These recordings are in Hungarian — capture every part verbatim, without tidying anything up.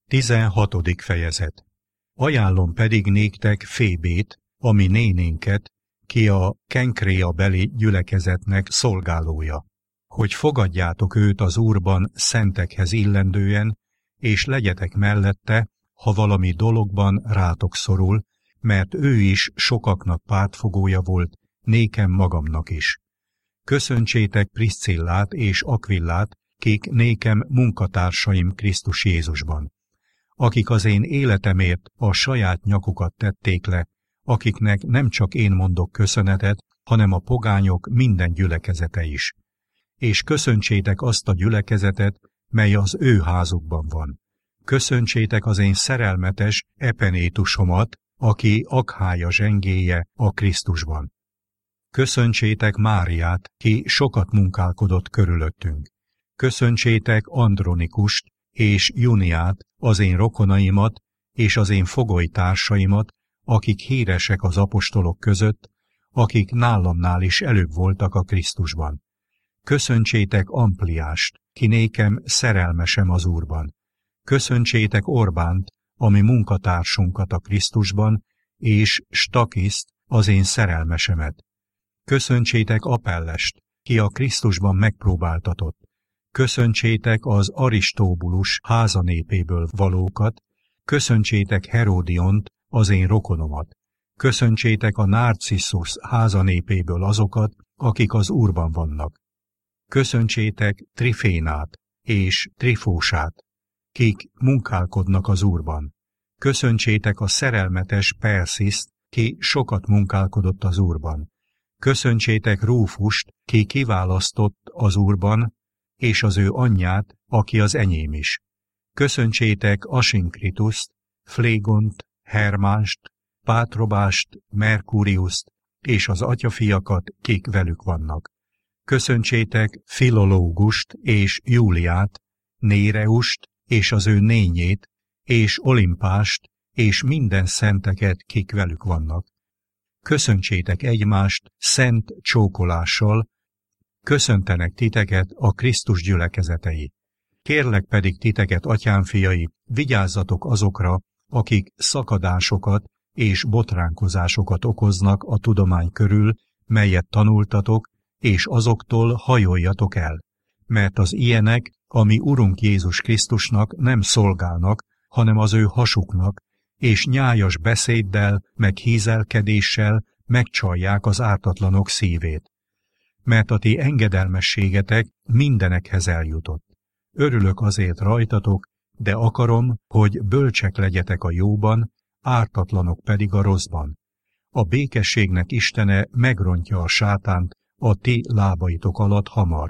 Tizenhatodik fejezet. Ajánlom pedig néktek Fébét, ami nénénket, ki a Kenkréa beli gyülekezetnek szolgálója, hogy fogadjátok őt az Úrban szentekhez illendően, és legyetek mellette, ha valami dologban rátok szorul, mert ő is sokaknak pártfogója volt, nékem magamnak is. Köszöntsétek Priscillát és Akvillát, kik nékem munkatársaim Krisztus Jézusban, akik az én életemért a saját nyakukat tették le, akiknek nem csak én mondok köszönetet, hanem a pogányok minden gyülekezete is. És köszöntsétek azt a gyülekezetet, mely az ő házukban van. Köszöntsétek az én szerelmetes Epenétusomat, aki Akhája zsengéje a Krisztusban. Köszöntsétek Máriát, ki sokat munkálkodott körülöttünk. Köszöntsétek Andronikust és Juniát, az én rokonaimat, és az én fogolytársaimat, akik híresek az apostolok között, akik nálamnál is előbb voltak a Krisztusban. Köszöntsétek Ampliást, ki nékem szerelmesem az Úrban. Köszöntsétek Orbánt, ami munkatársunkat a Krisztusban, és Stakiszt, az én szerelmesemet. Köszöntsétek Apellest, ki a Krisztusban megpróbáltatott. Köszöntsétek az Aristóbulus házanépéből valókat, köszöntsétek Heródiont, az én rokonomat. Köszöntsétek a Narcissus házanépéből azokat, akik az Úrban vannak. Köszöntsétek Trifénát és Trifósát, kik munkálkodnak az Úrban. Köszöntsétek a szerelmetes Persziszt, ki sokat munkálkodott az Úrban. Köszöntsétek Rúfust, ki kiválasztott az Úrban, és az ő anyját, aki az enyém is. Köszöntsétek Asinkrituszt, Flégont, Hermást, Pátrobást, Merkúriuszt, és az atyafiakat, kik velük vannak. Köszöntsétek Filológust és Júliát, Néreust, és az ő nényét, és Olimpást, és minden szenteket, kik velük vannak. Köszöntsétek egymást szent csókolással, köszöntenek titeket a Krisztus gyülekezetei. Kérlek pedig titeket, atyám fiai, vigyázzatok azokra, akik szakadásokat és botránkozásokat okoznak a tudomány körül, melyet tanultatok, és azoktól hajoljatok el, mert az ilyenek, ami Urunk Jézus Krisztusnak nem szolgálnak, hanem az ő hasuknak, és nyájas beszéddel, meg hízelkedéssel megcsalják az ártatlanok szívét. Mert a ti engedelmességetek mindenekhez eljutott. Örülök azért rajtatok, de akarom, hogy bölcsek legyetek a jóban, ártatlanok pedig a rosszban. A békességnek Istene megrontja a sátánt a ti lábaitok alatt hamar.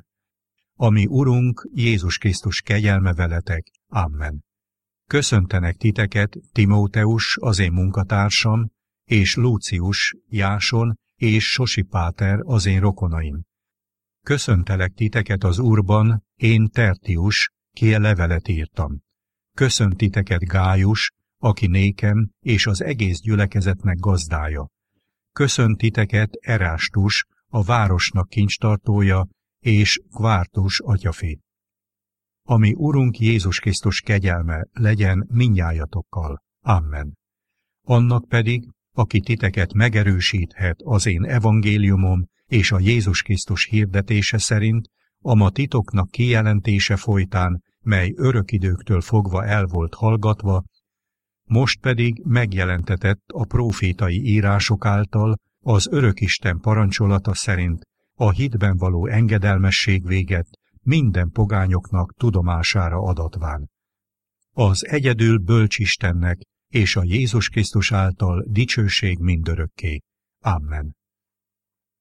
Ami Urunk Jézus Krisztus kegyelme veletek. Amen. Köszöntenek titeket Timóteus, az én munkatársam, és Lúcius, Jáson, és Sosipáter, az én rokonaim. Köszöntelek titeket az Úrban, én Tertius, ki a levelet írtam. Köszönt titeket Gájus, aki nékem és az egész gyülekezetnek gazdája. Köszönt titeket Erástus, a városnak kincstartója, és Kvártus atyafi. Ami Urunk Jézus Krisztus kegyelme legyen mindnyájatokkal. Amen. Annak pedig, aki titeket megerősíthet az én evangéliumom és a Jézus Krisztus hirdetése szerint, ama titoknak kijelentése folytán, mely örök időktől fogva el volt hallgatva, most pedig megjelentetett a prófétai írások által az Örökisten parancsolata szerint a hitben való engedelmesség véget minden pogányoknak tudomására adatván. Az egyedül bölcs Istennek és a Jézus Krisztus által dicsőség mindörökké. Amen.